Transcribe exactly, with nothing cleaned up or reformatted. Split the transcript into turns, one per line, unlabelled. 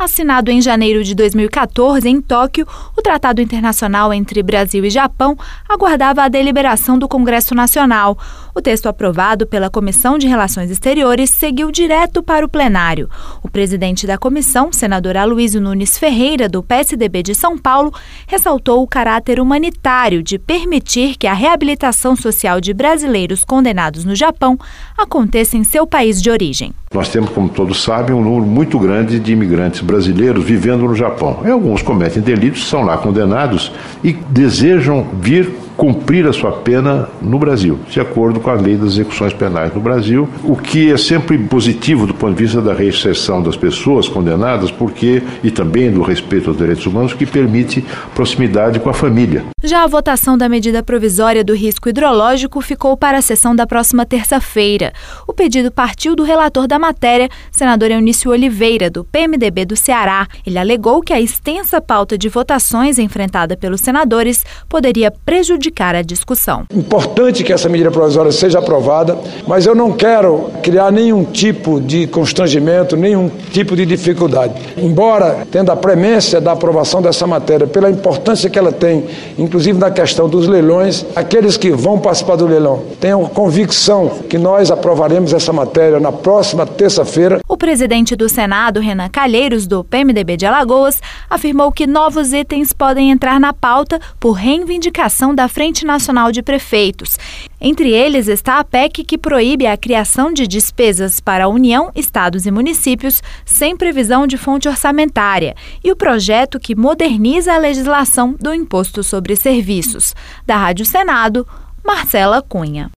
Assinado em janeiro de dois mil e quatorze, em Tóquio, o Tratado Internacional entre Brasil e Japão aguardava a deliberação do Congresso Nacional. O texto aprovado pela Comissão de Relações Exteriores seguiu direto para o plenário. O presidente da comissão, senador Aloysio Nunes Ferreira, do P S D B de São Paulo, ressaltou o caráter humanitário de permitir que a reabilitação social de brasileiros condenados no Japão aconteça em seu país de origem.
Nós temos, como todos sabem, um número muito grande de imigrantes brasileiros vivendo no Japão. E alguns cometem delitos, são lá condenados e desejam vir cumprir a sua pena no Brasil, de acordo com a lei das execuções penais no Brasil, o que é sempre positivo do ponto de vista da reinserção das pessoas condenadas, porque, e também do respeito aos direitos humanos, que permite proximidade com a família.
Já a votação da medida provisória do risco hidrológico ficou para a sessão da próxima terça-feira. O pedido partiu do relator da matéria, senador Eunício Oliveira, do P M D B do Ceará. Ele alegou que a extensa pauta de votações enfrentada pelos senadores poderia prejudicar a discussão.
Importante que essa medida provisória seja aprovada, mas eu não quero criar nenhum tipo de constrangimento, nenhum tipo de dificuldade. Embora tendo a premência da aprovação dessa matéria, pela importância que ela tem, inclusive na questão dos leilões, aqueles que vão participar do leilão tenham convicção que nós aprovaremos essa matéria na próxima terça-feira.
O presidente do Senado, Renan Calheiros, do P M D B de Alagoas, afirmou que novos itens podem entrar na pauta por reivindicação da Frente Nacional de Prefeitos. Entre eles está a P E C que proíbe a criação de despesas para a União, estados e municípios sem previsão de fonte orçamentária e o projeto que moderniza a legislação do Imposto sobre Serviços. Da Rádio Senado, Marcela Cunha.